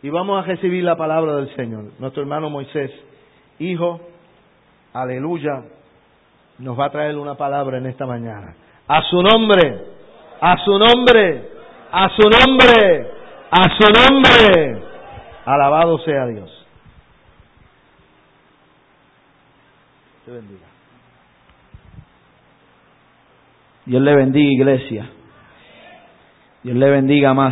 Y vamos a recibir la palabra del Señor. Nuestro hermano Moisés, hijo, aleluya, nos va a traer una palabra en esta mañana. A su nombre, a su nombre, a su nombre, a su nombre. Alabado sea Dios. Te bendiga. Dios le bendiga, iglesia. Dios le bendiga más.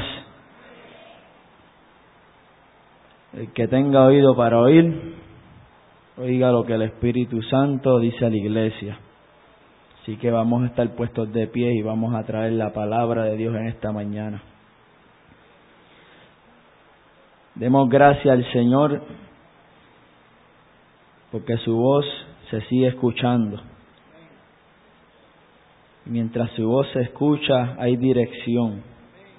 El que tenga oído para oír, oiga lo que el Espíritu Santo dice a la iglesia. Así que vamos a estar puestos de pie y vamos a traer la palabra de Dios en esta mañana. Demos gracias al Señor porque su voz se sigue escuchando. Y mientras su voz se escucha, hay dirección.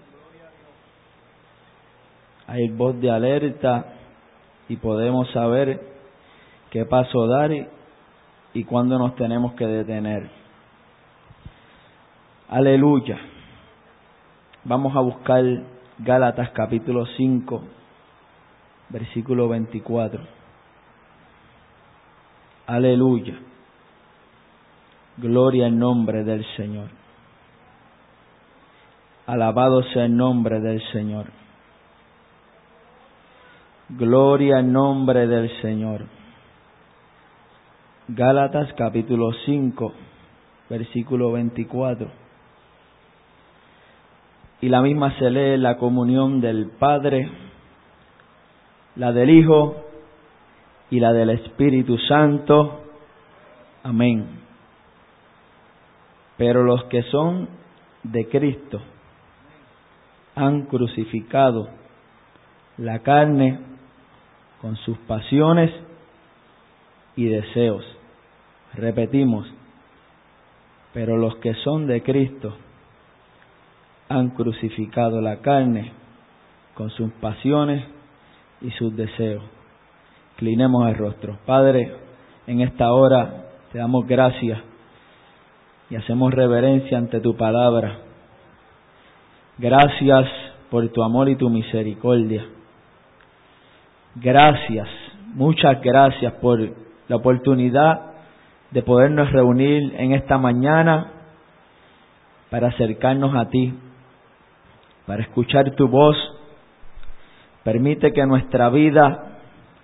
Hay voz de alerta y podemos saber qué paso dar y cuándo nos tenemos que detener. Aleluya. Vamos a buscar Gálatas capítulo 5, versículo 24. Aleluya. Gloria al nombre del Señor. Alabado sea el nombre del Señor. Gloria al nombre del Señor. Gálatas capítulo 5, versículo 24. Y la misma se lee en la comunión del Padre, la del Hijo y la del Espíritu Santo. Amén. Pero los que son de Cristo han crucificado la carne con sus pasiones y deseos. Repetimos, pero los que son de Cristo han crucificado la carne con sus pasiones y sus deseos. Inclinemos el rostro. Padre, en esta hora te damos gracias y hacemos reverencia ante tu palabra. Gracias por tu amor y tu misericordia. Gracias, muchas gracias por la oportunidad de podernos reunir en esta mañana para acercarnos a ti, para escuchar tu voz. Permite que nuestra vida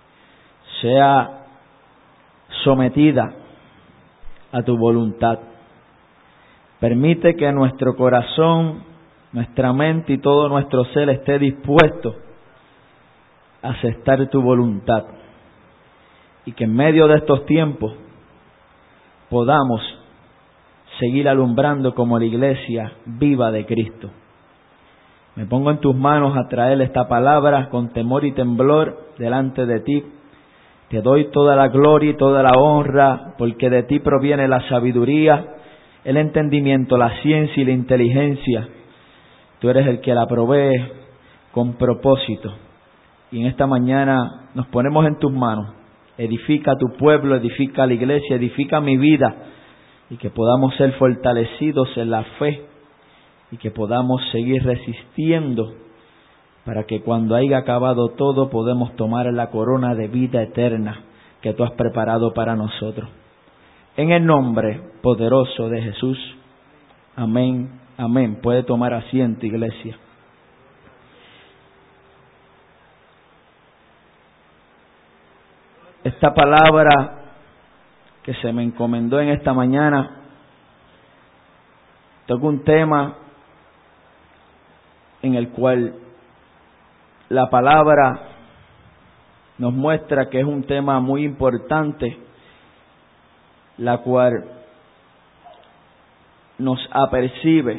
sea sometida a tu voluntad. Permite que nuestro corazón, nuestra mente y todo nuestro ser esté dispuesto a aceptar tu voluntad. Y que en medio de estos tiempos podamos seguir alumbrando como la iglesia viva de Cristo. Me pongo en tus manos a traer esta palabra con temor y temblor delante de ti. Te doy toda la gloria y toda la honra, porque de ti proviene la sabiduría, el entendimiento, la ciencia y la inteligencia. Tú eres el que la provee con propósito. Y en esta mañana nos ponemos en tus manos. Edifica tu pueblo, edifica la iglesia, edifica mi vida. Y que podamos ser fortalecidos en la fe. Y que podamos seguir resistiendo. Para que cuando haya acabado todo podamos tomar la corona de vida eterna que tú has preparado para nosotros. En el nombre poderoso de Jesús. Amén, amén. Puede tomar asiento, iglesia. Esta palabra que se me encomendó en esta mañana toca un tema en el cual la palabra nos muestra que es un tema muy importante, la cual nos apercibe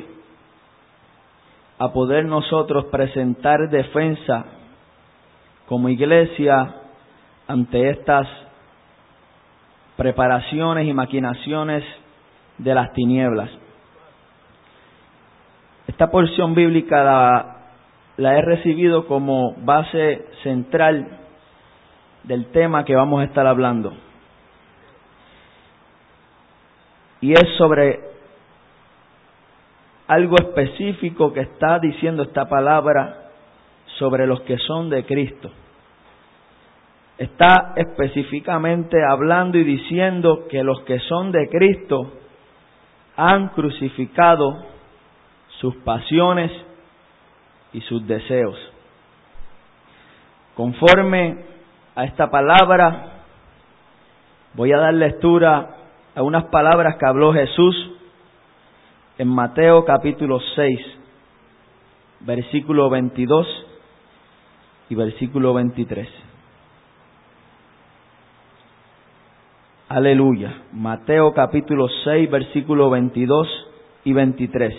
a poder nosotros presentar defensa como iglesia ante estas preparaciones y maquinaciones de las tinieblas. Esta porción bíblica la he recibido como base central del tema que vamos a estar hablando. Y es sobre algo específico que está diciendo esta palabra sobre los que son de Cristo. Está específicamente hablando y diciendo que los que son de Cristo han crucificado sus pasiones y sus deseos. Conforme a esta palabra, voy a dar lectura a unas palabras que habló Jesús en Mateo capítulo 6, versículo 22 y versículo 23. Aleluya. Mateo capítulo 6, versículo 22 y 23.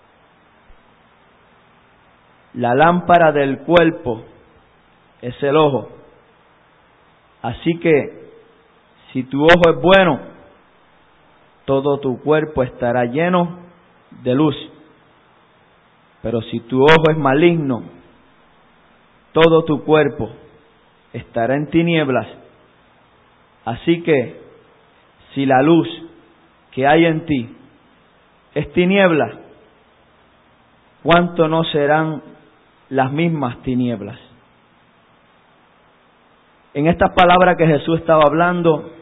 La lámpara del cuerpo es el ojo. Así que, si tu ojo es bueno, todo tu cuerpo estará lleno de luz. Pero si tu ojo es maligno, todo tu cuerpo estará en tinieblas. Así que, si la luz que hay en ti es tiniebla, ¿cuánto no serán las mismas tinieblas? En estas palabras que Jesús estaba hablando,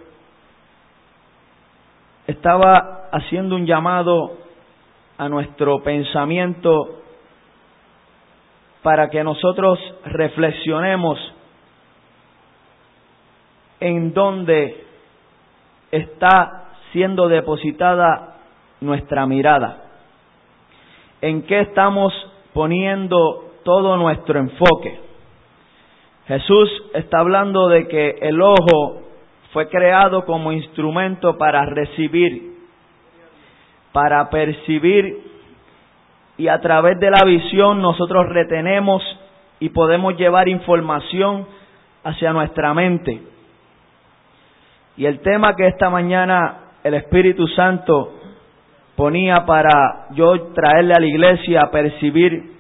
estaba haciendo un llamado a nuestro pensamiento para que nosotros reflexionemos en dónde está siendo depositada nuestra mirada, en qué estamos poniendo todo nuestro enfoque. Jesús está hablando de que el ojo fue creado como instrumento para recibir, para percibir, y a través de la visión nosotros retenemos y podemos llevar información hacia nuestra mente. Y el tema que esta mañana el Espíritu Santo ponía para yo traerle a la iglesia a percibir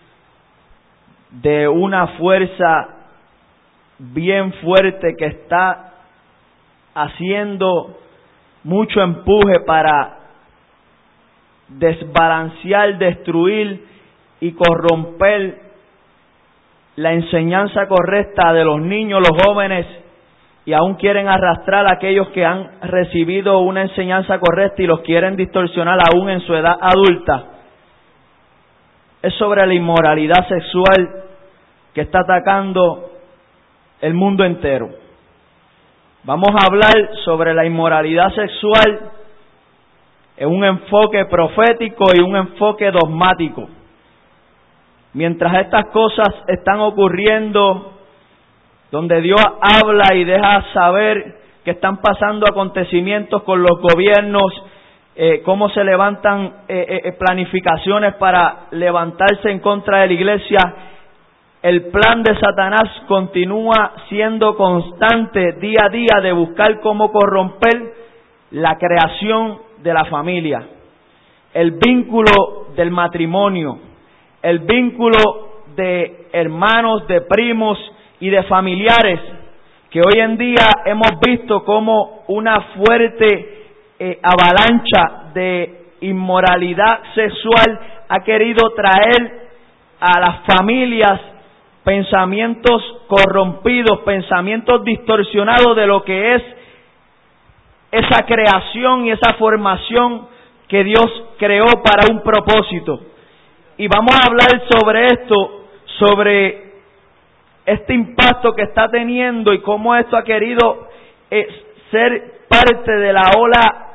de una fuerza bien fuerte que está haciendo mucho empuje para desbalancear, destruir y corromper la enseñanza correcta de los niños, los jóvenes, y aún quieren arrastrar a aquellos que han recibido una enseñanza correcta y los quieren distorsionar aún en su edad adulta. Es sobre la inmoralidad sexual que está atacando el mundo entero. Vamos a hablar sobre la inmoralidad sexual en un enfoque profético y un enfoque dogmático. Mientras estas cosas están ocurriendo, donde Dios habla y deja saber que están pasando acontecimientos con los gobiernos, cómo se levantan planificaciones para levantarse en contra de la iglesia, el plan de Satanás continúa siendo constante día a día de buscar cómo corromper la creación de la familia, el vínculo del matrimonio, el vínculo de hermanos, de primos y de familiares, que hoy en día hemos visto como una fuerte avalancha de inmoralidad sexual ha querido traer a las familias pensamientos corrompidos, pensamientos distorsionados de lo que es esa creación y esa formación que Dios creó para un propósito. Y vamos a hablar sobre esto, sobre este impacto que está teniendo y cómo esto ha querido ser parte de la ola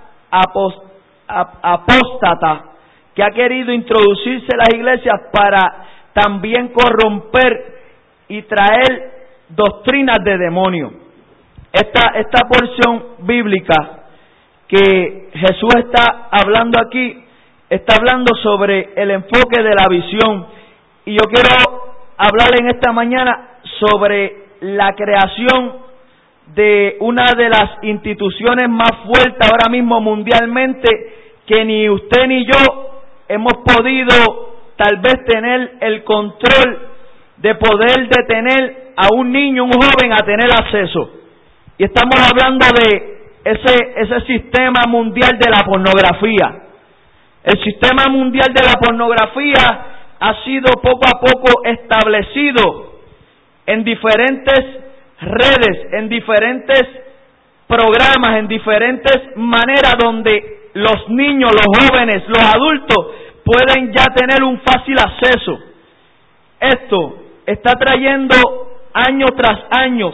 apóstata que ha querido introducirse en las iglesias para también corromper y traer doctrinas de demonio. Esta porción bíblica que Jesús está hablando aquí, está hablando sobre el enfoque de la visión. Y yo quiero hablar en esta mañana sobre la creación de una de las instituciones más fuertes ahora mismo mundialmente, que ni usted ni yo hemos podido tal vez tener el control de poder detener a un niño, un joven, a tener acceso. Y estamos hablando de ese sistema mundial de la pornografía. El sistema mundial de la pornografía ha sido poco a poco establecido en diferentes redes, en diferentes programas, en diferentes maneras donde los niños, los jóvenes, los adultos pueden ya tener un fácil acceso. Esto está trayendo año tras año,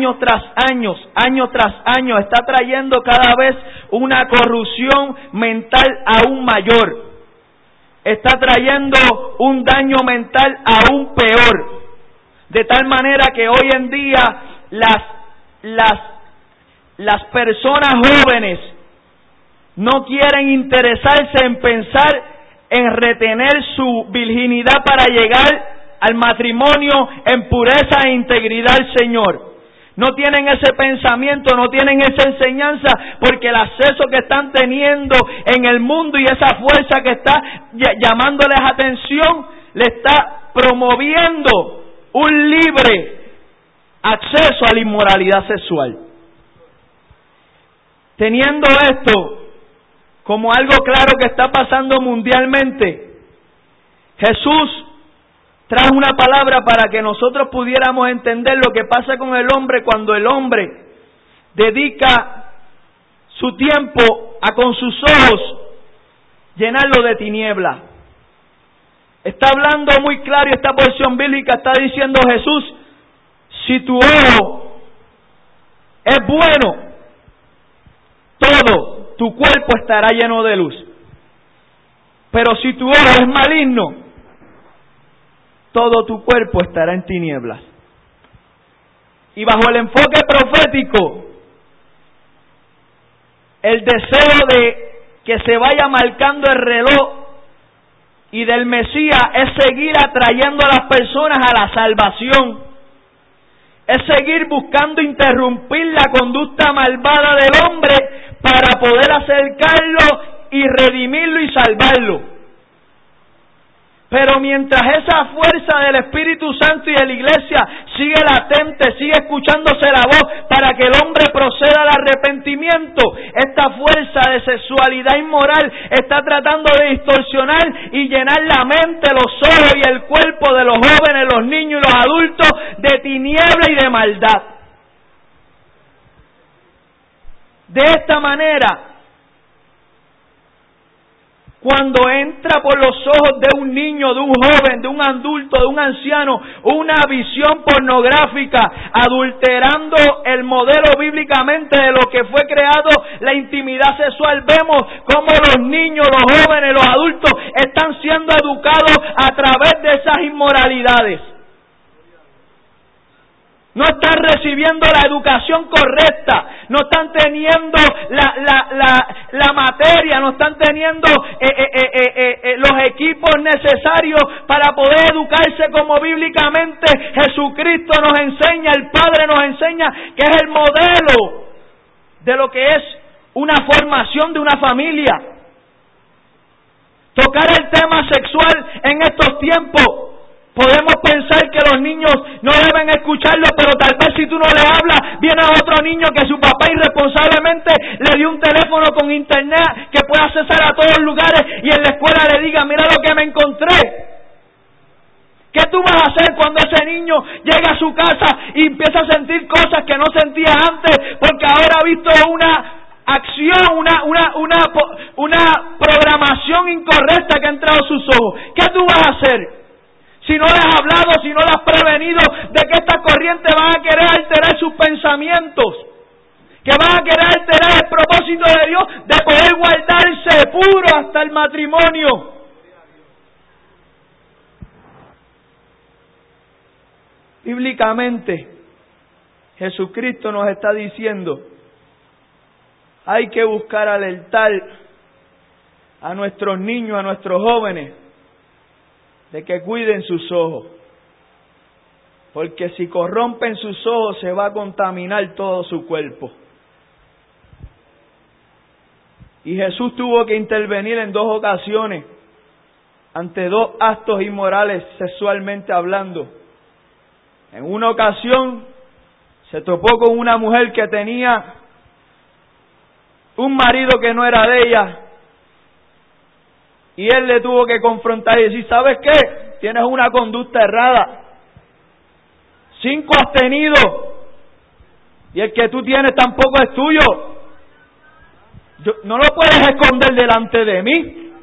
está trayendo cada vez una corrupción mental aún mayor. Está trayendo un daño mental aún peor. De tal manera que hoy en día las personas jóvenes no quieren interesarse en pensar en retener su virginidad para llegar al matrimonio en pureza e integridad al Señor. No tienen ese pensamiento, no tienen esa enseñanza, porque el acceso que están teniendo en el mundo y esa fuerza que está llamándoles atención, le está promoviendo un libre acceso a la inmoralidad sexual. Teniendo esto como algo claro que está pasando mundialmente, Jesús trajo una palabra para que nosotros pudiéramos entender lo que pasa con el hombre cuando el hombre dedica su tiempo a con sus ojos llenarlo de tiniebla. Está hablando muy claro y esta porción bíblica está diciendo Jesús: si tu ojo es bueno, todo tu cuerpo estará lleno de luz. Pero si tu ojo es maligno, todo tu cuerpo estará en tinieblas. Y bajo el enfoque profético, el deseo de que se vaya marcando el reloj y del Mesías es seguir atrayendo a las personas a la salvación. Es seguir buscando interrumpir la conducta malvada del hombre para poder acercarlo y redimirlo y salvarlo. Pero mientras esa fuerza del Espíritu Santo y de la Iglesia sigue latente, sigue escuchándose la voz para que el hombre proceda al arrepentimiento, esta fuerza de sexualidad inmoral está tratando de distorsionar y llenar la mente, los ojos y el cuerpo de los jóvenes, los niños y los adultos de tiniebla y de maldad. De esta manera, cuando entra por los ojos de un niño, de un joven, de un adulto, de un anciano, una visión pornográfica, adulterando el modelo bíblicamente de lo que fue creado la intimidad sexual, vemos cómo los niños, los jóvenes, los adultos están siendo educados a través de esas inmoralidades. No están recibiendo la educación correcta, no están teniendo la materia, no están teniendo los equipos necesarios para poder educarse como bíblicamente Jesucristo nos enseña, el Padre nos enseña, que es el modelo de lo que es una formación de una familia. Tocar el tema sexual en estos tiempos, podemos pensar que los niños no deben escucharlo, pero tal vez si tú no le hablas, viene otro niño que su papá irresponsablemente le dio un teléfono con internet que puede accesar a todos los lugares y en la escuela le diga: mira lo que me encontré. ¿Qué tú vas a hacer cuando ese niño llega a su casa y empieza a sentir cosas que no sentía antes porque ahora ha visto una acción, una programación incorrecta que ha entrado a sus ojos? ¿Qué tú vas a hacer? Si no le has hablado, si no le has prevenido de que estas corrientes van a querer alterar sus pensamientos, que van a querer alterar el propósito de Dios de poder guardarse puro hasta el matrimonio. Bíblicamente, Jesucristo nos está diciendo: hay que buscar alertar a nuestros niños, a nuestros jóvenes, de que cuiden sus ojos, porque si corrompen sus ojos se va a contaminar todo su cuerpo. Y Jesús tuvo que intervenir en 2 ocasiones ante 2 actos inmorales sexualmente hablando. En una ocasión se topó con una mujer que tenía un marido que no era de ella, y él le tuvo que confrontar y decir: ¿sabes qué? tienes una conducta errada. 5 has tenido y el que tú tienes tampoco es tuyo. No lo puedes esconder delante de mí.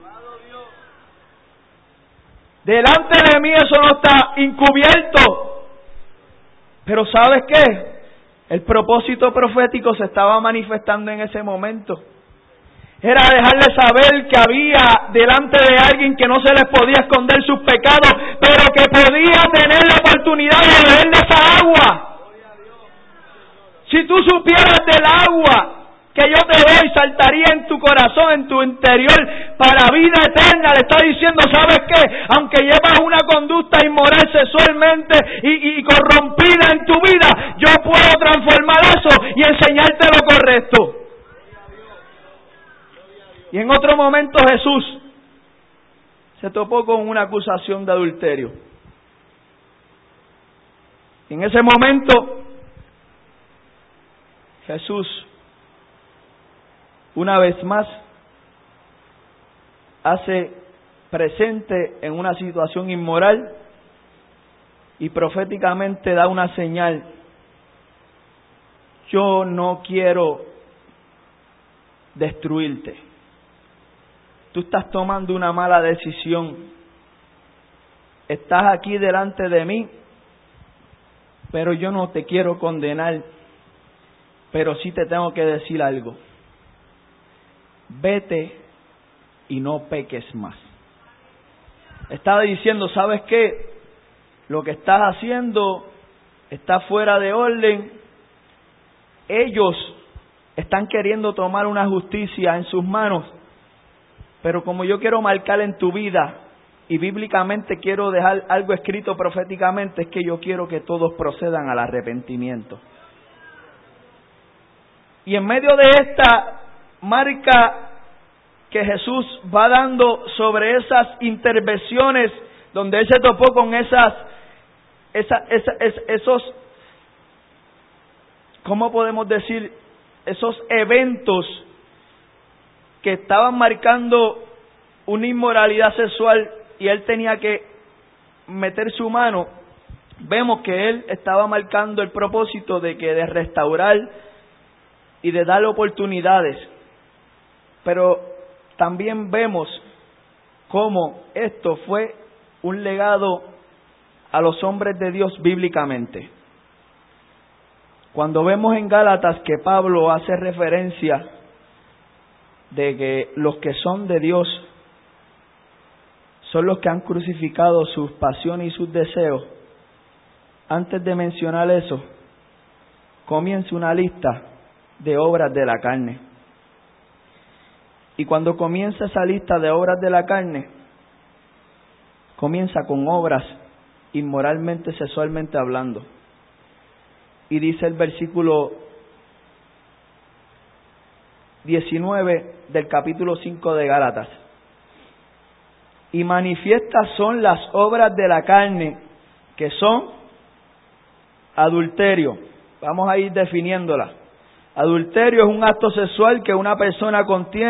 Delante de mí eso no está encubierto. Pero ¿sabes qué? El propósito profético se estaba manifestando en ese momento. Era dejarle saber que había delante de alguien que no se les podía esconder sus pecados, pero que podía tener la oportunidad de beber de esa agua. Si tú supieras del agua que yo te doy, saltaría en tu corazón, en tu interior, para vida eterna. Le está diciendo, ¿sabes qué? Aunque llevas una conducta inmoral sexualmente y corrompida en tu vida, yo puedo transformar eso y enseñarte lo correcto. Y en otro momento Jesús se topó con una acusación de adulterio. Y en ese momento Jesús, una vez más, hace presente en una situación inmoral y proféticamente da una señal. Yo no quiero destruirte. Tú estás tomando una mala decisión. Estás aquí delante de mí, pero yo no te quiero condenar. Pero sí te tengo que decir algo. Vete y no peques más. Estaba diciendo, ¿sabes qué? Lo que estás haciendo está fuera de orden. Ellos están queriendo tomar una justicia en sus manos, pero como yo quiero marcar en tu vida y bíblicamente quiero dejar algo escrito proféticamente, es que yo quiero que todos procedan al arrepentimiento. Y en medio de esta marca que Jesús va dando sobre esas intervenciones donde Él se topó con esos, ¿cómo podemos decir? Esos eventos que estaban marcando una inmoralidad sexual y Él tenía que meter su mano. Vemos que Él estaba marcando el propósito de restaurar y de darle oportunidades. Pero también vemos cómo esto fue un legado a los hombres de Dios bíblicamente. Cuando vemos en Gálatas que Pablo hace referencia de que los que son de Dios son los que han crucificado sus pasiones y sus deseos, antes de mencionar eso, comienza una lista de obras de la carne. Y cuando comienza esa lista de obras de la carne, comienza con obras inmoralmente, sexualmente hablando. Y dice el versículo 19 del capítulo 5 de Gálatas: y manifiestas son las obras de la carne, que son adulterio. Vamos a ir definiéndolas. Adulterio es un acto sexual que una persona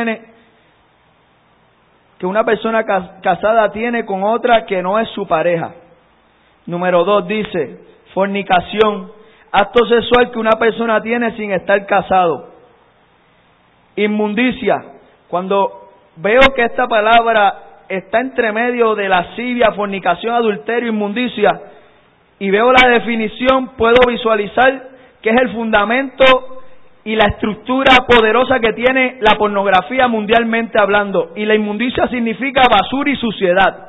casada tiene con otra que no es su pareja. Número 2 dice fornicación, acto sexual que una persona tiene sin estar casado. Inmundicia, cuando veo que esta palabra está entre medio de lascivia, fornicación, adulterio, inmundicia, y veo la definición, puedo visualizar que es el fundamento y la estructura poderosa que tiene la pornografía mundialmente hablando. Y la inmundicia significa basura y suciedad.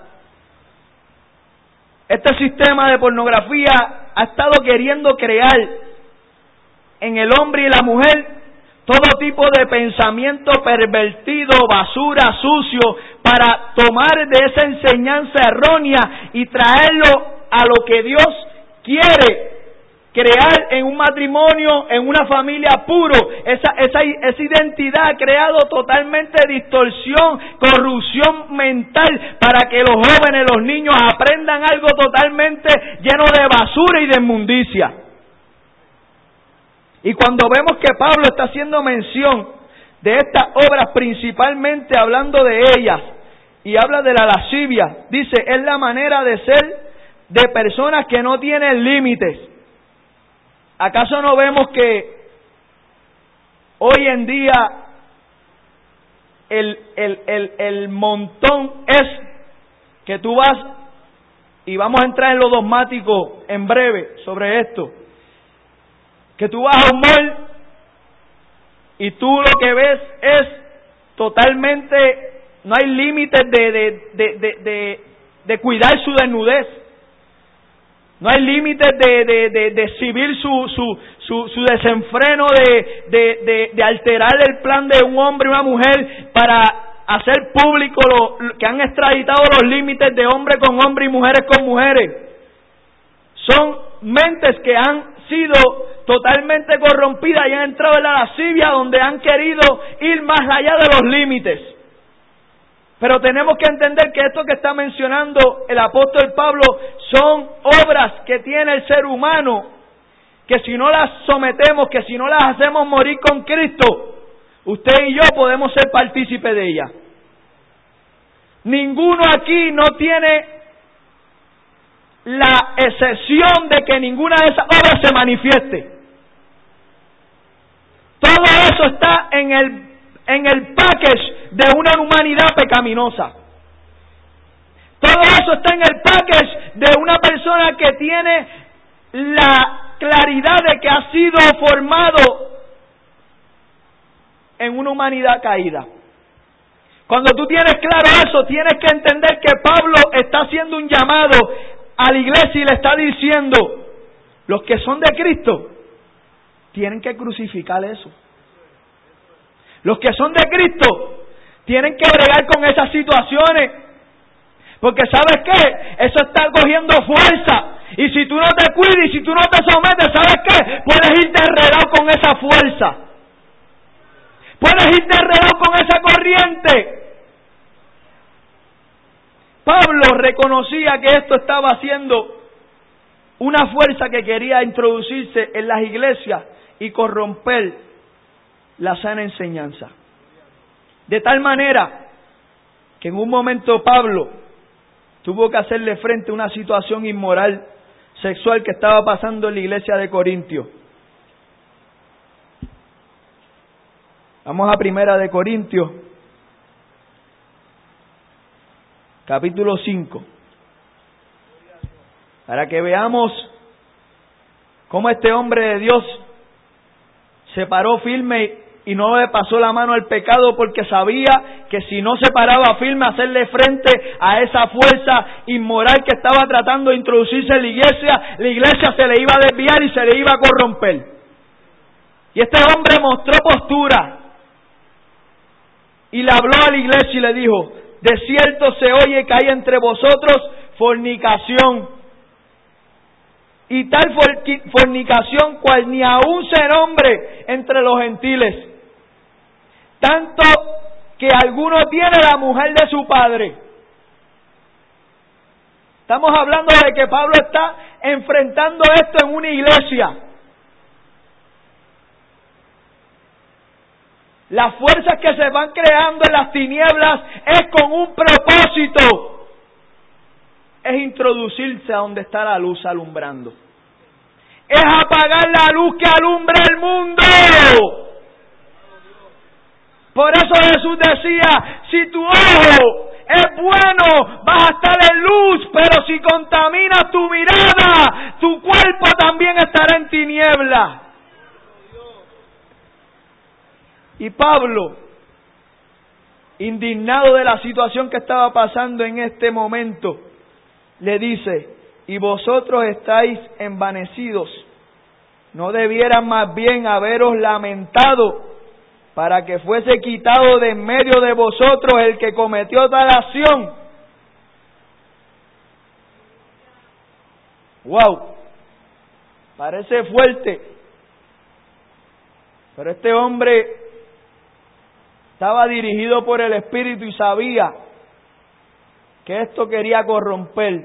Este sistema de pornografía ha estado queriendo crear en el hombre y la mujer todo tipo de pensamiento pervertido, basura, sucio, para tomar de esa enseñanza errónea y traerlo a lo que Dios quiere crear en un matrimonio, en una familia puro. Esa identidad ha creado totalmente distorsión, corrupción mental, para que los jóvenes, los niños aprendan algo totalmente lleno de basura y de inmundicia. Y cuando vemos que Pablo está haciendo mención de estas obras, principalmente hablando de ellas, y habla de la lascivia. Dice, es la manera de ser de personas que no tienen límites. ¿Acaso no vemos que hoy en día el montón es que tú vas, y vamos a entrar en lo dogmático en breve sobre esto, que tú vas a un mall y tú lo que ves es totalmente, no hay límites de cuidar su desnudez, no hay límites de exhibir su desenfreno, de alterar el plan de un hombre y una mujer para hacer público que han extraditado los límites de hombre con hombre y mujeres con mujeres. Son mentes que han sido totalmente corrompidas y han entrado en la lascivia, donde han querido ir más allá de los límites. Pero tenemos que entender que esto que está mencionando el apóstol Pablo son obras que tiene el ser humano, que si no las sometemos, que si no las hacemos morir con Cristo, usted y yo podemos ser partícipes de ellas. Ninguno aquí no tiene la excepción de que ninguna de esas obras se manifieste. Todo eso está en el package de una humanidad pecaminosa. Todo eso está en el package de una persona que tiene la claridad de que ha sido formado en una humanidad caída. Cuando tú tienes claro eso, tienes que entender que Pablo está haciendo un llamado a la iglesia y le está diciendo, los que son de Cristo tienen que crucificar eso. Los que son de Cristo tienen que bregar con esas situaciones, porque ¿sabes qué? Eso está cogiendo fuerza, y si tú no te cuidas y si tú no te sometes, ¿sabes qué? Puedes irte enredado con esa fuerza, puedes irte enredado con esa corriente. Pablo reconocía que esto estaba haciendo una fuerza que quería introducirse en las iglesias y corromper la sana enseñanza. De tal manera que en un momento Pablo tuvo que hacerle frente a una situación inmoral sexual que estaba pasando en la iglesia de Corintios. Vamos a Primera de Corintios, capítulo 5, para que veamos cómo este hombre de Dios se paró firme y no le pasó la mano al pecado, porque sabía que si no se paraba firme a hacerle frente a esa fuerza inmoral que estaba tratando de introducirse en la iglesia se le iba a desviar y se le iba a corromper. Y este hombre mostró postura y le habló a la iglesia y le dijo: de cierto se oye que hay entre vosotros fornicación, y tal fornicación cual ni aún se nombre entre los gentiles, tanto que alguno tiene la mujer de su padre. Estamos hablando de que Pablo está enfrentando esto en una iglesia. Las fuerzas que se van creando en las tinieblas es con un propósito. Es introducirse a donde está la luz alumbrando. Es apagar la luz que alumbra el mundo. Por eso Jesús decía: si tu ojo es bueno, vas a estar en luz, pero si contaminas tu mirada, tu cuerpo también estará en tiniebla. Y Pablo, indignado de la situación que estaba pasando en este momento, le dice: y vosotros estáis envanecidos, ¿no debieran más bien haberos lamentado para que fuese quitado de en medio de vosotros el que cometió tal acción? ¡Wow! Parece fuerte, pero este hombre estaba dirigido por el Espíritu y sabía que esto quería corromper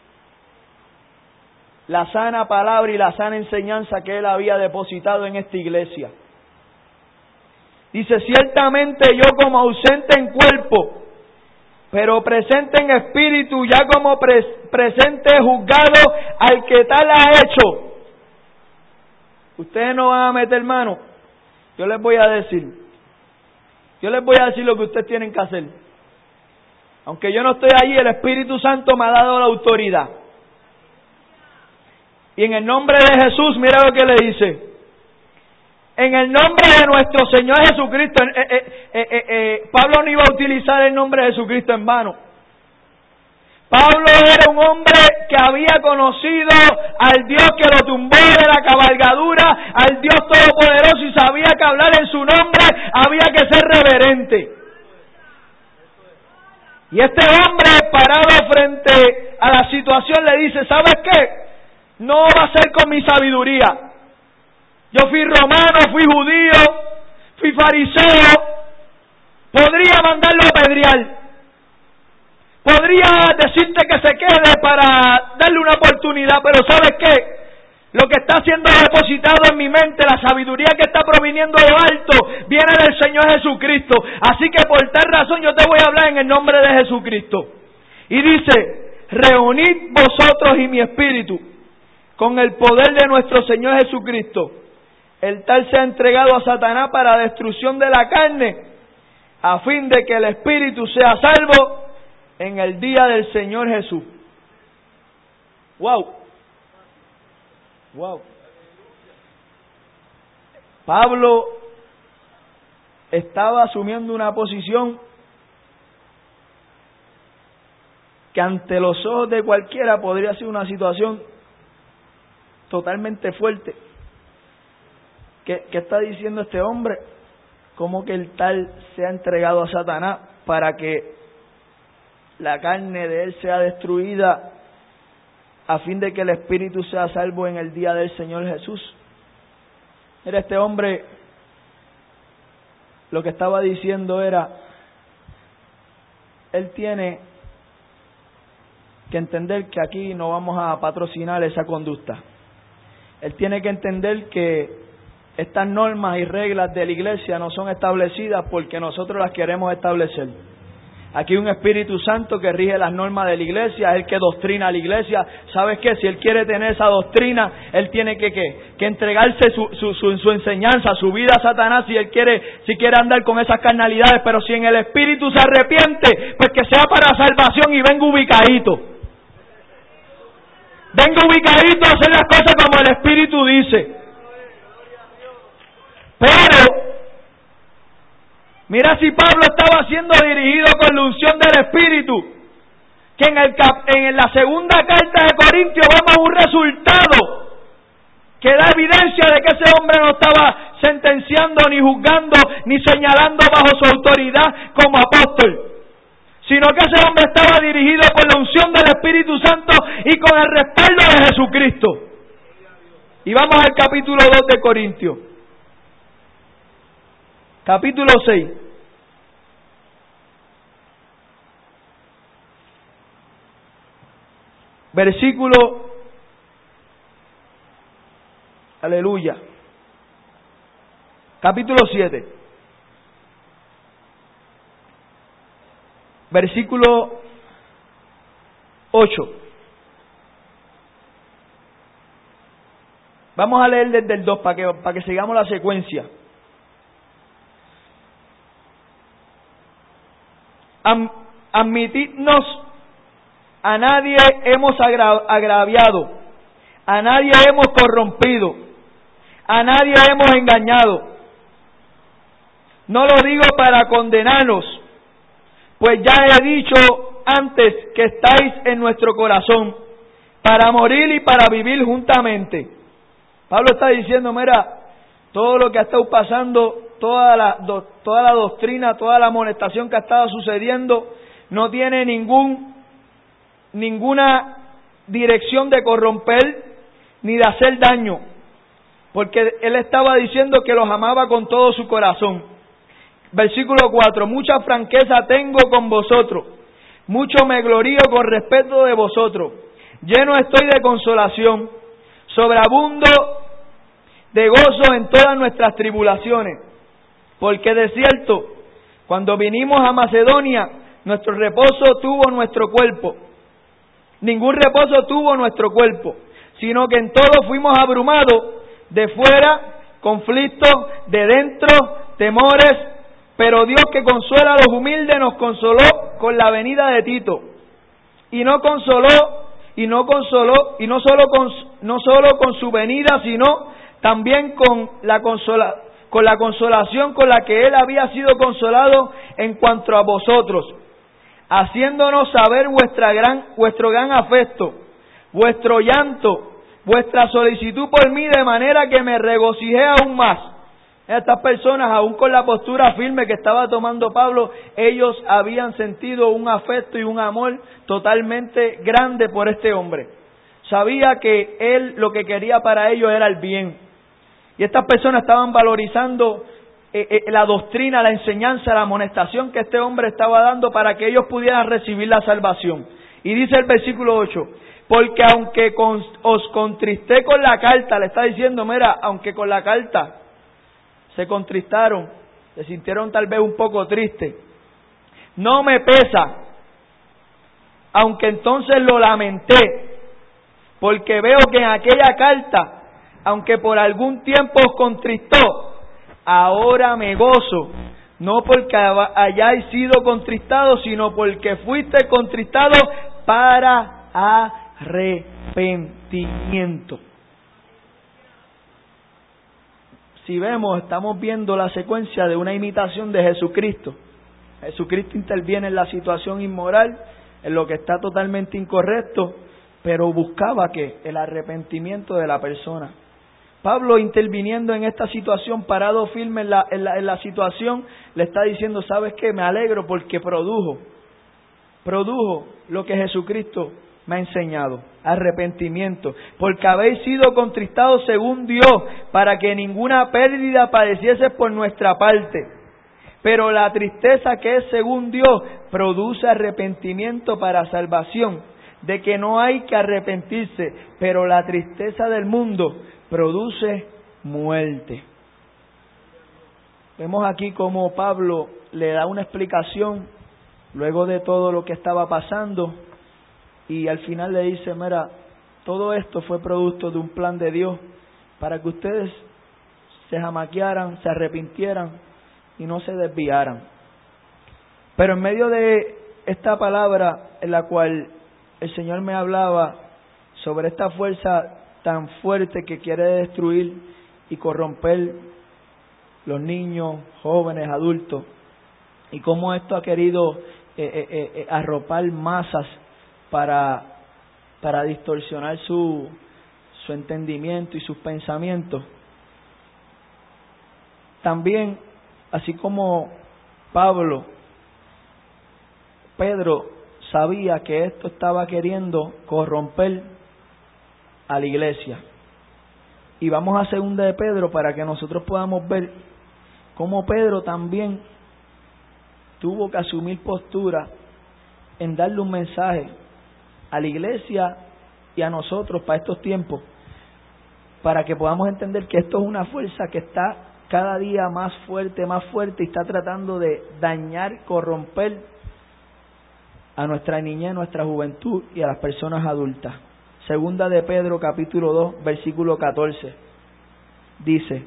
la sana palabra y la sana enseñanza que él había depositado en esta iglesia. Dice: ciertamente yo, como ausente en cuerpo, pero presente en espíritu, ya como presente juzgado al que tal ha hecho. Ustedes no van a meter mano. Yo les voy a decir lo que ustedes tienen que hacer. Aunque yo no estoy allí, el Espíritu Santo me ha dado la autoridad. Y en el nombre de Jesús, mira lo que le dice. En el nombre de nuestro Señor Jesucristo, Pablo no iba a utilizar el nombre de Jesucristo en vano. Pablo era un hombre que había conocido al Dios que lo tumbó de la cabalgadura, al Dios Todopoderoso, y sabía que hablar en su nombre había que ser reverente. Y este hombre, parado frente a la situación, le dice: ¿sabes qué? No va a ser con mi sabiduría. Yo fui romano, fui judío, fui fariseo. Podría mandarlo a apedrear. Podría decirte que se quede para darle una oportunidad, pero ¿sabes qué? Lo que está siendo depositado en mi mente, la sabiduría que está proviniendo de lo alto, viene del Señor Jesucristo. Así que por tal razón yo te voy a hablar en el nombre de Jesucristo. Y dice: reunid vosotros y mi espíritu con el poder de nuestro Señor Jesucristo. El tal sea entregado a Satanás para destrucción de la carne, a fin de que el espíritu sea salvo en el día del Señor Jesús. ¡Wow! ¡Wow! Pablo estaba asumiendo una posición que ante los ojos de cualquiera podría ser una situación totalmente fuerte. ¿Qué está diciendo este hombre? ¿Cómo que el tal sea entregado a Satanás para que la carne de él sea destruida, a fin de que el espíritu sea salvo en el día del Señor Jesús? Mira, este hombre lo que estaba diciendo era: él tiene que entender que aquí no vamos a patrocinar esa conducta. Él tiene que entender que estas normas y reglas de la iglesia no son establecidas porque nosotros las queremos establecer. Aquí hay un Espíritu Santo que rige las normas de la iglesia, es el que doctrina a la iglesia. ¿Sabes qué? Si él quiere tener esa doctrina, él tiene que entregarse su enseñanza, su vida a Satanás, si quiere andar con esas carnalidades. Pero si en el Espíritu se arrepiente, pues que sea para salvación y venga ubicadito. Venga ubicadito a hacer las cosas como el Espíritu dice. Pero mira, si Pablo estaba siendo dirigido con la unción del Espíritu, que en la segunda carta de Corintios vemos un resultado que da evidencia de que ese hombre no estaba sentenciando, ni juzgando, ni señalando bajo su autoridad como apóstol, sino que ese hombre estaba dirigido con la unción del Espíritu Santo y con el respaldo de Jesucristo. Y vamos al capítulo 2 de Corintios. Capítulo 6. Versículo, aleluya. Capítulo 7. Versículo 8. Vamos a leer desde el 2 para que sigamos la secuencia. Admitidnos, a nadie hemos agraviado, a nadie hemos corrompido, a nadie hemos engañado. No lo digo para condenarnos, pues ya he dicho antes que estáis en nuestro corazón, para morir y para vivir juntamente. Pablo está diciendo: mira, todo lo que ha estado pasando, toda la doctrina, toda la amonestación que ha estado sucediendo, no tiene ninguna dirección de corromper ni de hacer daño, porque él estaba diciendo que los amaba con todo su corazón. Versículo 4: mucha franqueza tengo con vosotros, mucho me glorío con respeto de vosotros, lleno estoy de consolación, sobreabundo de gozo en todas nuestras tribulaciones, porque de cierto, cuando vinimos a Macedonia, nuestro reposo tuvo nuestro cuerpo. Ningún reposo tuvo nuestro cuerpo, sino que en todo fuimos abrumados, de fuera, conflictos, de dentro, temores, pero Dios que consuela a los humildes nos consoló con la venida de Tito. Y no solo con su venida, sino también con la consolación con la que él había sido consolado en cuanto a vosotros, haciéndonos saber vuestro gran afecto, vuestro llanto, vuestra solicitud por mí, de manera que me regocijé aún más. Estas personas, aún con la postura firme que estaba tomando Pablo, ellos habían sentido un afecto y un amor totalmente grande por este hombre. Sabía que él lo que quería para ellos era el bien. Y estas personas estaban valorizando la doctrina, la enseñanza, la amonestación que este hombre estaba dando para que ellos pudieran recibir la salvación. Y dice el versículo 8, porque aunque os contristé con la carta, le está diciendo, mira, aunque con la carta se contristaron, se sintieron tal vez un poco tristes, no me pesa, aunque entonces lo lamenté, porque veo que en aquella carta, aunque por algún tiempo os contristó, ahora me gozo, no porque hayáis sido contristados, sino porque fuiste contristados para arrepentimiento. Si vemos, estamos viendo la secuencia de una imitación de Jesucristo. Jesucristo interviene en la situación inmoral, en lo que está totalmente incorrecto, pero buscaba que el arrepentimiento de la persona. Pablo, interviniendo en esta situación, parado firme en la situación, le está diciendo, ¿sabes qué? Me alegro porque produjo lo que Jesucristo me ha enseñado, arrepentimiento, porque habéis sido contristados según Dios, para que ninguna pérdida padeciese por nuestra parte. Pero la tristeza que es según Dios produce arrepentimiento para salvación, de que no hay que arrepentirse, pero la tristeza del mundo produce muerte. Vemos aquí cómo Pablo le da una explicación luego de todo lo que estaba pasando, y al final le dice, mira, todo esto fue producto de un plan de Dios para que ustedes se jamaquearan, se arrepintieran y no se desviaran. Pero en medio de esta palabra en la cual el Señor me hablaba sobre esta fuerza tan fuerte que quiere destruir y corromper los niños, jóvenes, adultos, y cómo esto ha querido arropar masas para distorsionar su entendimiento y sus pensamientos. También, así como Pedro sabía que esto estaba queriendo corromper a la iglesia. Y vamos a 2 de Pedro para que nosotros podamos ver cómo Pedro también tuvo que asumir postura en darle un mensaje a la iglesia y a nosotros para estos tiempos, para que podamos entender que esto es una fuerza que está cada día más fuerte y está tratando de dañar, corromper a nuestra niñez, nuestra juventud y a las personas adultas. 2 de Pedro capítulo 2 versículo 14 dice: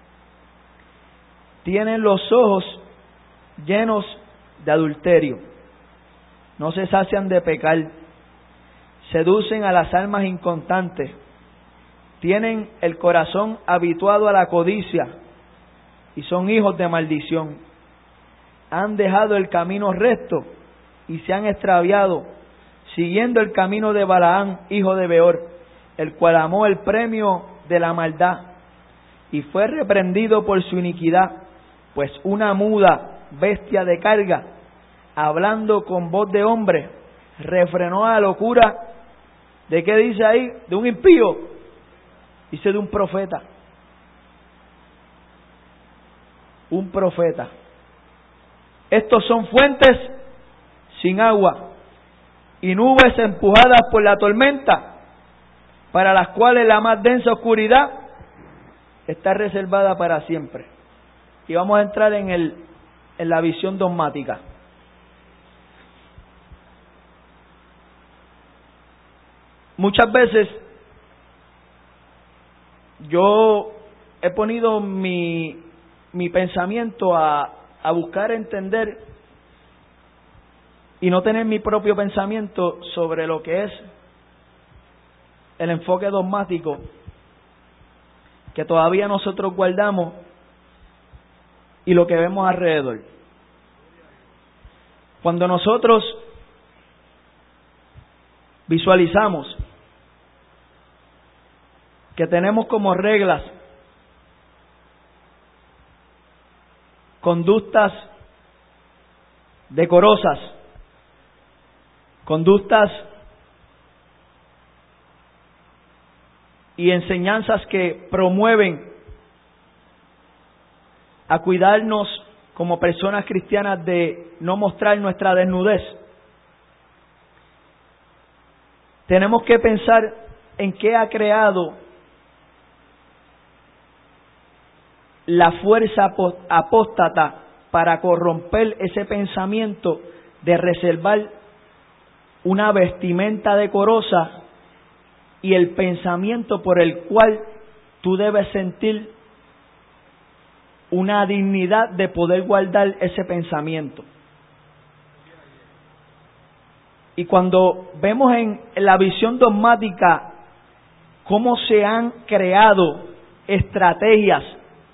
tienen los ojos llenos de adulterio, no se sacian de pecar, seducen a las almas inconstantes, tienen el corazón habituado a la codicia y son hijos de maldición. Han dejado el camino recto y se han extraviado, siguiendo el camino de Balaam, hijo de Beor, el cual amó el premio de la maldad y fue reprendido por su iniquidad, pues una muda bestia de carga, hablando con voz de hombre, refrenó a la locura. ¿De qué dice ahí? De un impío. Dice de un profeta. Un profeta. Estos son fuentes sin agua y nubes empujadas por la tormenta, para las cuales la más densa oscuridad está reservada para siempre. Y vamos a entrar en la visión dogmática. muchas veces yo he ponido mi pensamiento a buscar entender y no tener mi propio pensamiento sobre lo que es el enfoque dogmático que todavía nosotros guardamos y lo que vemos alrededor. Cuando nosotros visualizamos que tenemos como reglas conductas decorosas, conductas y enseñanzas que promueven a cuidarnos como personas cristianas de no mostrar nuestra desnudez. Tenemos que pensar en qué ha creado la fuerza apóstata para corromper ese pensamiento de reservar una vestimenta decorosa y el pensamiento por el cual tú debes sentir una dignidad de poder guardar ese pensamiento. Y cuando vemos en la visión dogmática cómo se han creado estrategias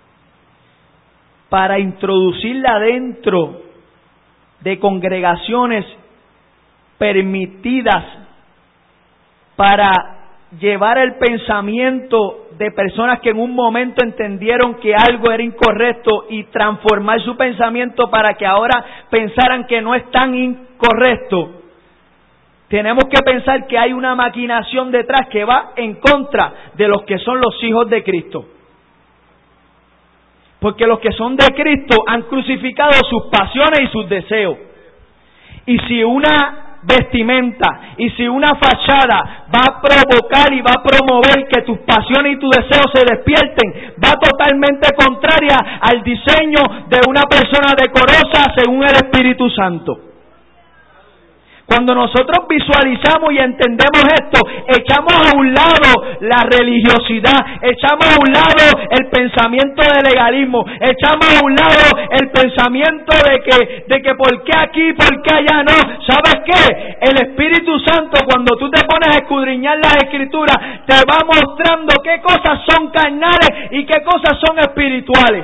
para introducirla dentro de congregaciones permitidas para llevar el pensamiento de personas que en un momento entendieron que algo era incorrecto y transformar su pensamiento para que ahora pensaran que no es tan incorrecto. Tenemos que pensar que hay una maquinación detrás que va en contra de los que son los hijos de Cristo. Porque los que son de Cristo han crucificado sus pasiones y sus deseos. Y si una vestimenta y si una fachada va a provocar y va a promover que tus pasiones y tus deseos se despierten, va totalmente contraria al diseño de una persona decorosa según el Espíritu Santo. Cuando nosotros visualizamos y entendemos esto, echamos a un lado la religiosidad, echamos a un lado el pensamiento de legalismo, echamos a un lado el pensamiento de que por qué aquí, por qué allá no. ¿Sabes qué? El Espíritu Santo, cuando tú te pones a escudriñar las Escrituras, te va mostrando qué cosas son carnales y qué cosas son espirituales.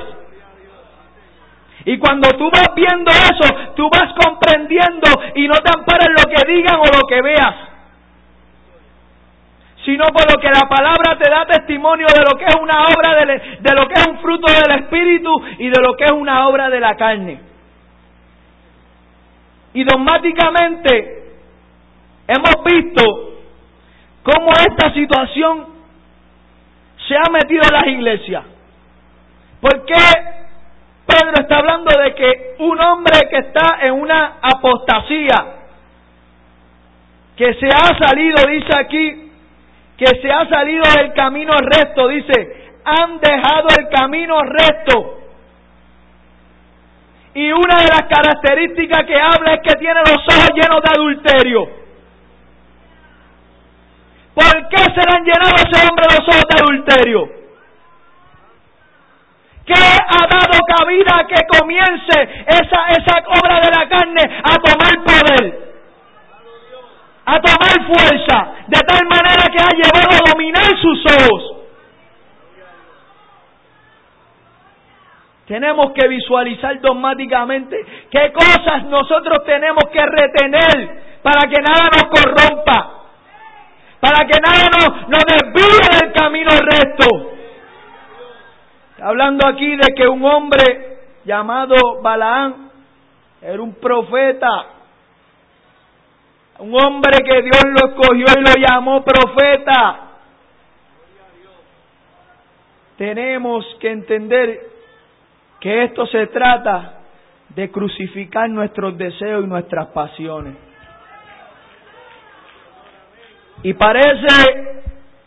Y cuando tú vas viendo eso, tú vas comprendiendo y no te amparas lo que digan o lo que veas, sino por lo que la palabra te da testimonio de lo que es una obra de lo que es un fruto del Espíritu y de lo que es una obra de la carne. Y dogmáticamente hemos visto cómo esta situación se ha metido en las iglesias. ¿Por qué Pedro está hablando de que un hombre que está en una apostasía, que se ha salido, dice aquí, que se ha salido del camino recto, dice, han dejado el camino recto? Y una de las características que habla es que tiene los ojos llenos de adulterio. ¿Por qué se le han llenado a ese hombre los ojos de adulterio? ¿Qué ha dado cabida a que comience esa obra de la carne a tomar poder, a tomar fuerza, de tal manera que ha llevado a dominar sus ojos? Tenemos que visualizar dogmáticamente qué cosas nosotros tenemos que retener para que nada nos corrompa, para que nada nos desvíe del camino recto. Hablando aquí de que un hombre llamado Balaam era un profeta, un hombre que Dios lo escogió y lo llamó profeta. Tenemos que entender que esto se trata de crucificar nuestros deseos y nuestras pasiones. Y parece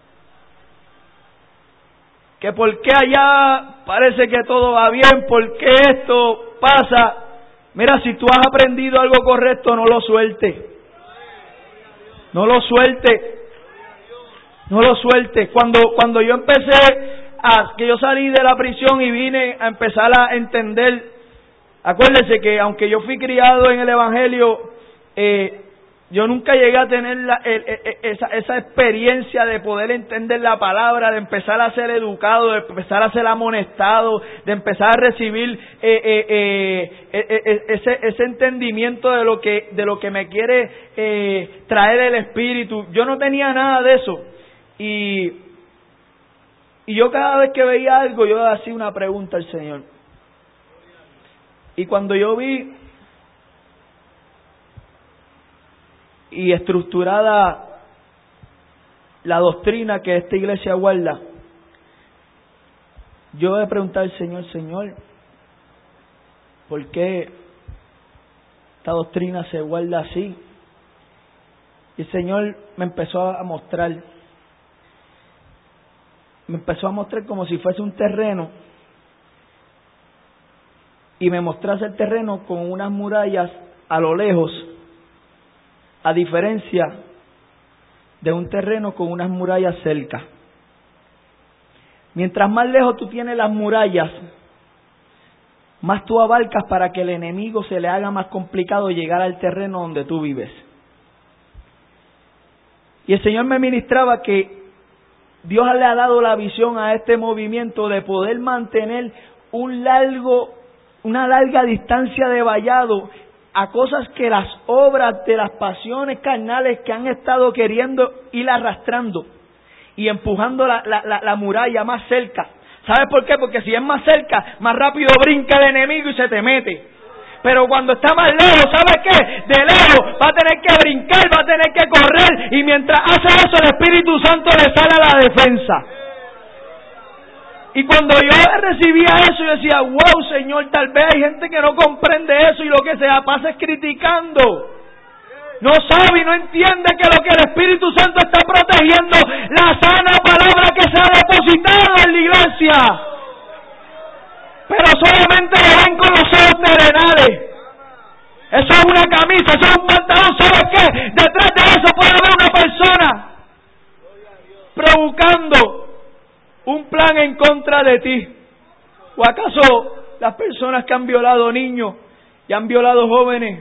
que porque allá parece que todo va bien, porque esto pasa. Mira, si tú has aprendido algo correcto, no lo sueltes. No lo sueltes. No lo sueltes. Cuando yo empecé que yo salí de la prisión y vine a empezar a entender, acuérdese que aunque yo fui criado en el Evangelio, yo nunca llegué a tener esa experiencia de poder entender la palabra, de empezar a ser educado, de empezar a ser amonestado, de empezar a recibir ese entendimiento de lo que me quiere traer el Espíritu. Yo no tenía nada de eso. Y yo cada vez que veía algo, yo hacía una pregunta al Señor. Y cuando yo vi y estructurada la doctrina que esta iglesia guarda, yo le pregunté al Señor, Señor, ¿por qué esta doctrina se guarda así? Y el Señor me empezó a mostrar como si fuese un terreno, y me mostrase el terreno con unas murallas a lo lejos, a diferencia de un terreno con unas murallas cerca. Mientras más lejos tú tienes las murallas, más tú abarcas para que el enemigo se le haga más complicado llegar al terreno donde tú vives. Y el Señor me ministraba que Dios le ha dado la visión a este movimiento de poder mantener una larga distancia de vallado a cosas que las obras de las pasiones carnales que han estado queriendo ir arrastrando y empujando la muralla más cerca. ¿Sabes por qué? Porque si es más cerca, más rápido brinca el enemigo y se te mete. Pero cuando está más lejos, ¿sabes qué? De lejos va a tener que brincar, va a tener que correr, y mientras hace eso el Espíritu Santo le sale a la defensa. Y cuando yo recibía eso, yo decía, wow, Señor, tal vez hay gente que no comprende eso y lo que se pasa es criticando. No sabe y no entiende que lo que el Espíritu Santo está protegiendo, la sana palabra que se ha depositado en la iglesia. Pero solamente lo ven con los ojos terrenales. Eso es una camisa, eso es un pantalón, ¿sabes qué? Detrás de eso puede haber una persona provocando un plan en contra de ti. ¿O acaso las personas que han violado niños y han violado jóvenes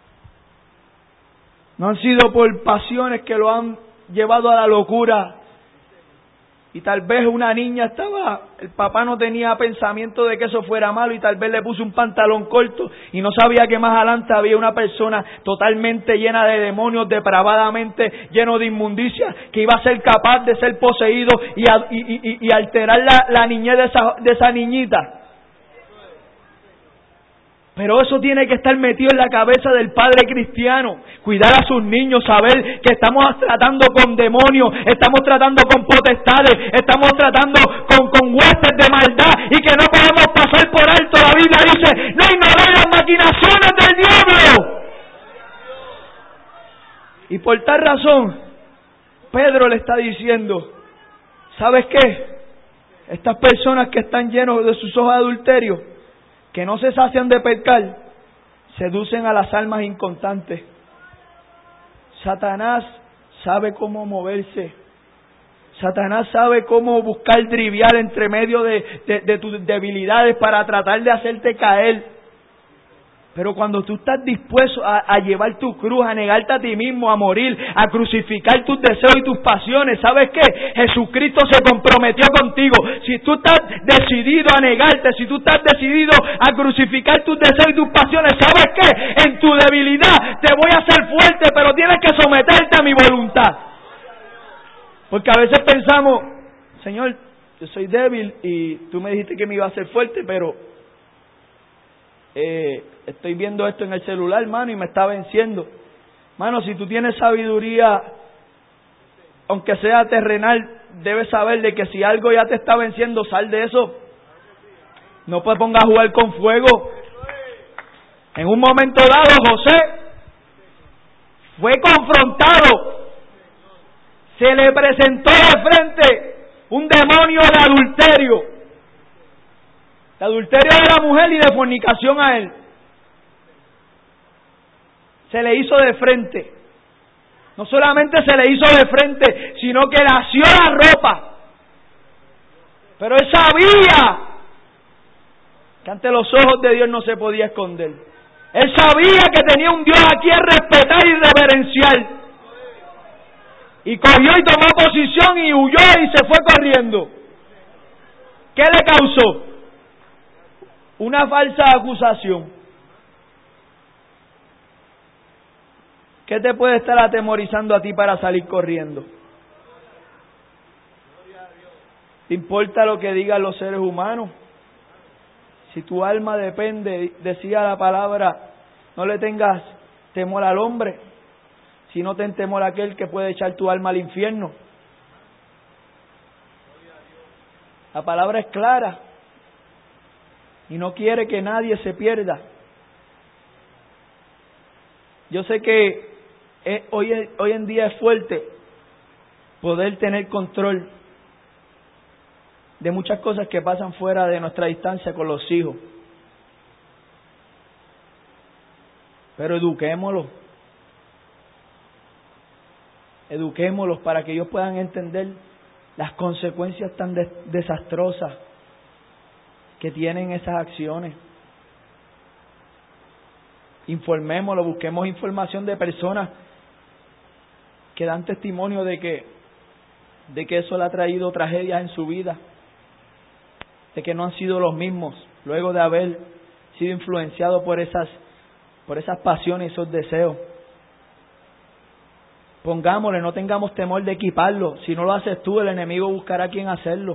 no han sido por pasiones que lo han llevado a la locura? Y tal vez una niña el papá no tenía pensamiento de que eso fuera malo y tal vez le puso un pantalón corto y no sabía que más adelante había una persona totalmente llena de demonios, depravadamente lleno de inmundicia, que iba a ser capaz de ser poseído y alterar la niñez de esa niñita. Pero eso tiene que estar metido en la cabeza del padre cristiano. Cuidar a sus niños, saber que estamos tratando con demonios, estamos tratando con potestades, estamos tratando con huestes de maldad y que no podemos pasar por alto. La Biblia dice, no ignoréis las maquinaciones del diablo. Y por tal razón, Pedro le está diciendo, ¿sabes qué? Estas personas que están llenos de sus ojos de adulterio, que no se sacian de pecar, seducen a las almas inconstantes. Satanás sabe cómo moverse. Satanás sabe cómo buscar driviar entre medio de tus debilidades para tratar de hacerte caer. Pero cuando tú estás dispuesto a llevar tu cruz, a negarte a ti mismo, a morir, a crucificar tus deseos y tus pasiones, ¿sabes qué? Jesucristo se comprometió contigo. Si tú estás decidido a negarte, si tú estás decidido a crucificar tus deseos y tus pasiones, ¿sabes qué? En tu debilidad te voy a hacer fuerte, pero tienes que someterte a mi voluntad. Porque a veces pensamos, Señor, yo soy débil y tú me dijiste que me iba a hacer fuerte, pero estoy viendo esto en el celular, hermano, y me está venciendo. Hermano, si tú tienes sabiduría, aunque sea terrenal, debes saber de que si algo ya te está venciendo, sal de eso. No te pongas a jugar con fuego. En un momento dado, José fue confrontado. Se le presentó de frente un demonio de adulterio. De adulterio de la mujer y de fornicación a él. Se le hizo de frente. No solamente se le hizo de frente, sino que le asió la ropa. Pero él sabía que ante los ojos de Dios no se podía esconder. Él sabía que tenía un Dios a quien respetar y reverenciar. Y cogió y tomó posición y huyó y se fue corriendo. ¿Qué le causó? Una falsa acusación. ¿Qué te puede estar atemorizando a ti para salir corriendo? ¿Te importa lo que digan los seres humanos? Si tu alma depende, decía la palabra, no le tengas temor al hombre, sino ten temor a aquel que puede echar tu alma al infierno. La palabra es clara y no quiere que nadie se pierda. Yo sé que hoy en día es fuerte poder tener control de muchas cosas que pasan fuera de nuestra distancia con los hijos. Pero eduquémoslos para que ellos puedan entender las consecuencias tan desastrosas que tienen esas acciones. Informémoslo, busquemos información de personas que dan testimonio de que eso le ha traído tragedias en su vida, de que no han sido los mismos luego de haber sido influenciados por esas pasiones y esos deseos. Pongámosle, no tengamos temor de equiparlo. Si no lo haces tú, el enemigo buscará a quien hacerlo.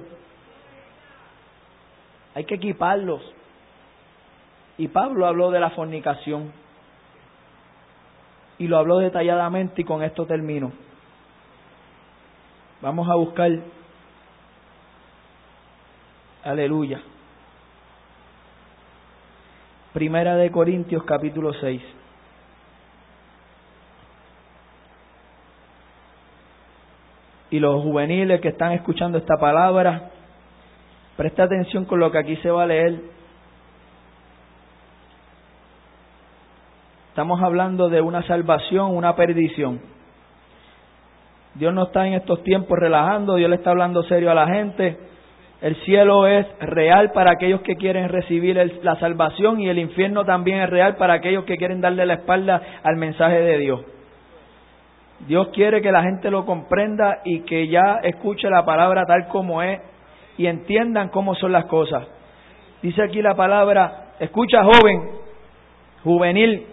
Hay que equiparlos. Y Pablo habló de la fornicación. Y lo habló detalladamente, y con esto termino. Vamos a buscar. Aleluya. Primera de Corintios, capítulo 6. Y los juveniles que están escuchando esta palabra, presta atención con lo que aquí se va a leer. Estamos hablando de una salvación, una perdición. Dios no está en estos tiempos relajando, Dios le está hablando serio a la gente. El cielo es real para aquellos que quieren recibir la salvación, y el infierno también es real para aquellos que quieren darle la espalda al mensaje de Dios. Dios quiere que la gente lo comprenda y que ya escuche la palabra tal como es y entiendan cómo son las cosas. Dice aquí la palabra, escucha joven, juvenil,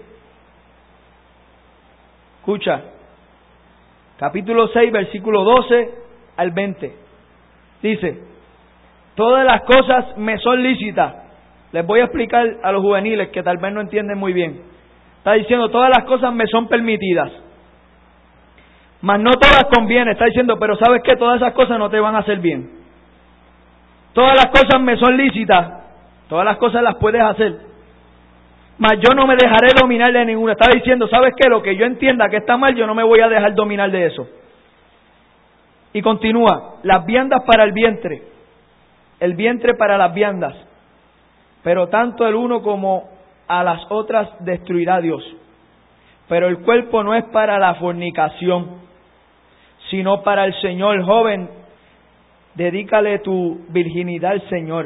escucha, capítulo 6, versículo 12 al 20. Dice, todas las cosas me son lícitas. Les voy a explicar a los juveniles que tal vez no entienden muy bien. Está diciendo, todas las cosas me son permitidas, mas no todas convienen. Está diciendo, pero ¿sabes qué? Todas esas cosas no te van a hacer bien. Todas las cosas me son lícitas, todas las cosas las puedes hacer, mas yo no me dejaré dominar de ninguna. Está diciendo, ¿sabes qué? Lo que yo entienda que está mal, yo no me voy a dejar dominar de eso. Y continúa, las viandas para el vientre para las viandas, pero tanto el uno como a las otras destruirá Dios. Pero el cuerpo no es para la fornicación, sino para el Señor. Joven, dedícale tu virginidad al Señor.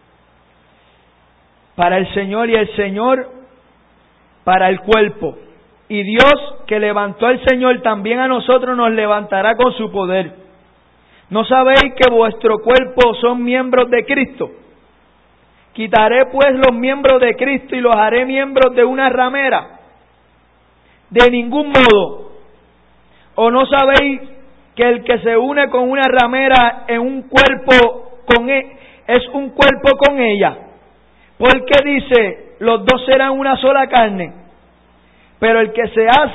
Para el Señor, y el Señor para el cuerpo. Y Dios, que levantó al Señor, también a nosotros nos levantará con su poder. ¿No sabéis que vuestro cuerpo son miembros de Cristo? Quitaré pues los miembros de Cristo y los haré miembros de una ramera. De ningún modo. ¿O no sabéis que el que se une con una ramera en un cuerpo es un cuerpo con ella? Porque dice, los dos serán una sola carne. Pero el que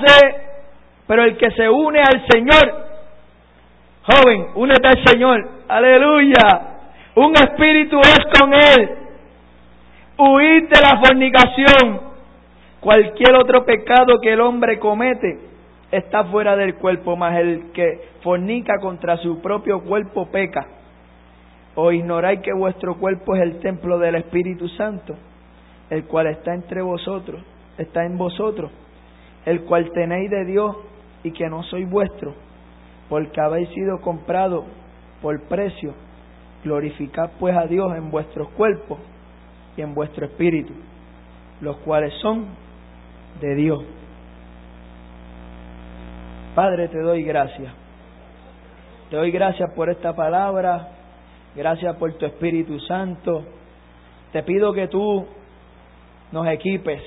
se une al Señor, joven, únete al Señor, aleluya, un espíritu es con Él. Huid de la fornicación. Cualquier otro pecado que el hombre comete está fuera del cuerpo, mas el que fornica contra su propio cuerpo peca. ¿O ignoráis que vuestro cuerpo es el templo del Espíritu Santo, el cual está en vosotros, el cual tenéis de Dios, y que no sois vuestro, porque habéis sido comprado por precio. Glorificad pues a Dios en vuestros cuerpos y en vuestro espíritu, los cuales son de Dios. Padre, te doy gracias. Te doy gracias por esta palabra. Gracias por tu Espíritu Santo. Te pido que tú nos equipes.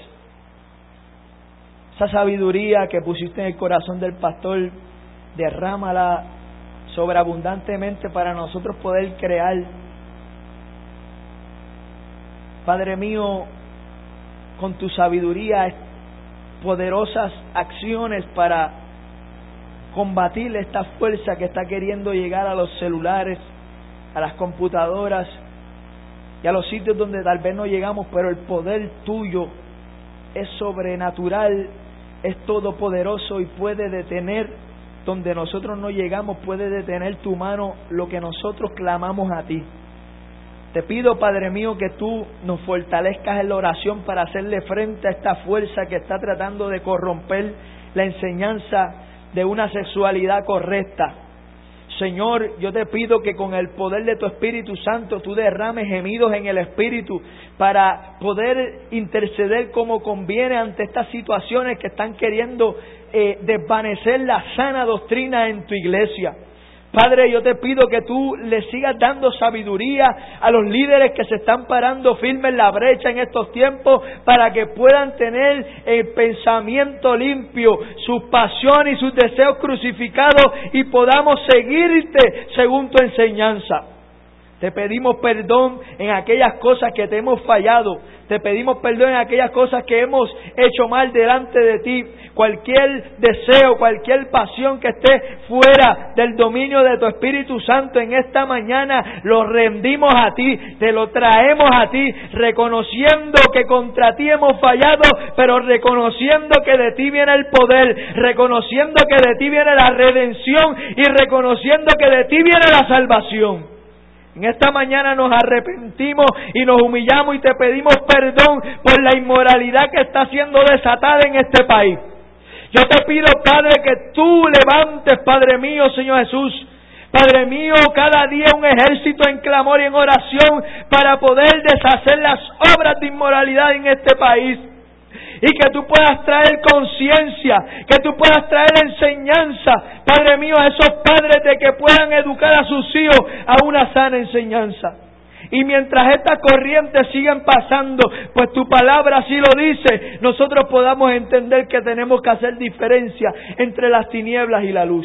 Esa sabiduría que pusiste en el corazón del pastor, derrámala sobreabundantemente para nosotros poder crear. Padre mío, con tu sabiduría, poderosas acciones para combatir esta fuerza que está queriendo llegar a los celulares, a las computadoras y a los sitios donde tal vez no llegamos, pero el poder tuyo es sobrenatural, es todopoderoso y puede detener donde nosotros no llegamos, puede detener tu mano lo que nosotros clamamos a ti. Te pido, Padre mío, que tú nos fortalezcas en la oración para hacerle frente a esta fuerza que está tratando de corromper la enseñanza de una sexualidad correcta. Señor, yo te pido que con el poder de tu Espíritu Santo tú derrames gemidos en el Espíritu para poder interceder como conviene ante estas situaciones que están queriendo desvanecer la sana doctrina en tu iglesia. Padre, yo te pido que tú le sigas dando sabiduría a los líderes que se están parando firmes en la brecha en estos tiempos para que puedan tener el pensamiento limpio, sus pasiones y sus deseos crucificados y podamos seguirte según tu enseñanza. Te pedimos perdón en aquellas cosas que te hemos fallado. Te pedimos perdón en aquellas cosas que hemos hecho mal delante de ti. Cualquier deseo, cualquier pasión que esté fuera del dominio de tu Espíritu Santo en esta mañana, lo rendimos a ti, te lo traemos a ti, reconociendo que contra ti hemos fallado, pero reconociendo que de ti viene el poder, reconociendo que de ti viene la redención y reconociendo que de ti viene la salvación. En esta mañana nos arrepentimos y nos humillamos y te pedimos perdón por la inmoralidad que está siendo desatada en este país. Yo te pido, Padre, que tú levantes, Padre mío, Señor Jesús, Padre mío, cada día un ejército en clamor y en oración para poder deshacer las obras de inmoralidad en este país. Y que tú puedas traer conciencia, que tú puedas traer enseñanza, Padre mío, a esos padres de que puedan educar a sus hijos a una sana enseñanza. Y mientras estas corrientes siguen pasando, pues tu palabra así lo dice, nosotros podamos entender que tenemos que hacer diferencia entre las tinieblas y la luz.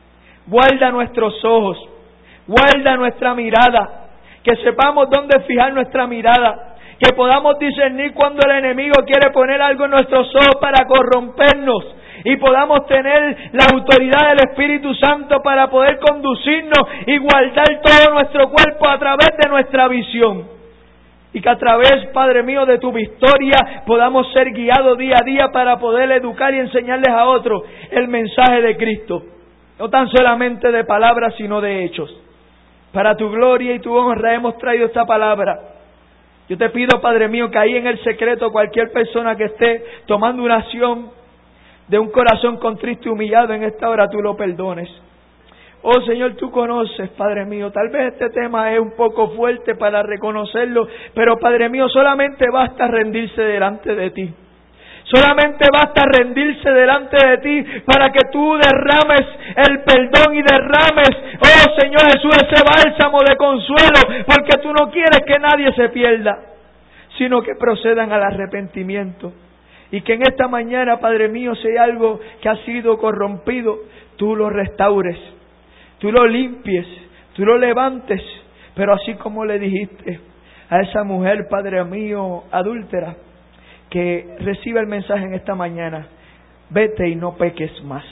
Guarda nuestros ojos, guarda nuestra mirada, que sepamos dónde fijar nuestra mirada, que podamos discernir cuando el enemigo quiere poner algo en nuestros ojos para corrompernos y podamos tener la autoridad del Espíritu Santo para poder conducirnos y guardar todo nuestro cuerpo a través de nuestra visión. Y que a través, Padre mío, de tu victoria podamos ser guiados día a día para poder educar y enseñarles a otros el mensaje de Cristo. No tan solamente de palabras, sino de hechos. Para tu gloria y tu honra hemos traído esta palabra. Yo te pido, Padre mío, que ahí en el secreto cualquier persona que esté tomando una acción de un corazón contrito y humillado en esta hora, tú lo perdones. Oh Señor, tú conoces, Padre mío, tal vez este tema es un poco fuerte para reconocerlo, pero Padre mío, solamente basta rendirse delante de ti. Solamente basta rendirse delante de ti para que tú derrames el perdón y derrames, oh Señor Jesús, ese bálsamo de consuelo, porque tú no quieres que nadie se pierda, sino que procedan al arrepentimiento. Y que en esta mañana, Padre mío, si hay algo que ha sido corrompido, tú lo restaures, tú lo limpies, tú lo levantes, pero así como le dijiste a esa mujer, Padre mío, adúltera, que reciba el mensaje en esta mañana, vete y no peques más.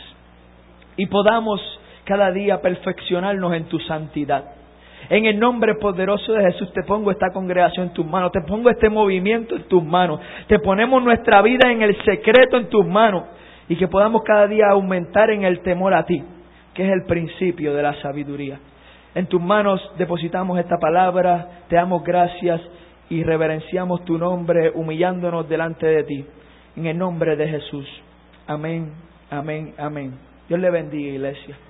Y podamos cada día perfeccionarnos en tu santidad. En el nombre poderoso de Jesús te pongo esta congregación en tus manos, te pongo este movimiento en tus manos, te ponemos nuestra vida en el secreto en tus manos y que podamos cada día aumentar en el temor a ti, que es el principio de la sabiduría. En tus manos depositamos esta palabra, te damos gracias y reverenciamos tu nombre humillándonos delante de ti. En el nombre de Jesús. Amén, amén, amén. Dios le bendiga, iglesia.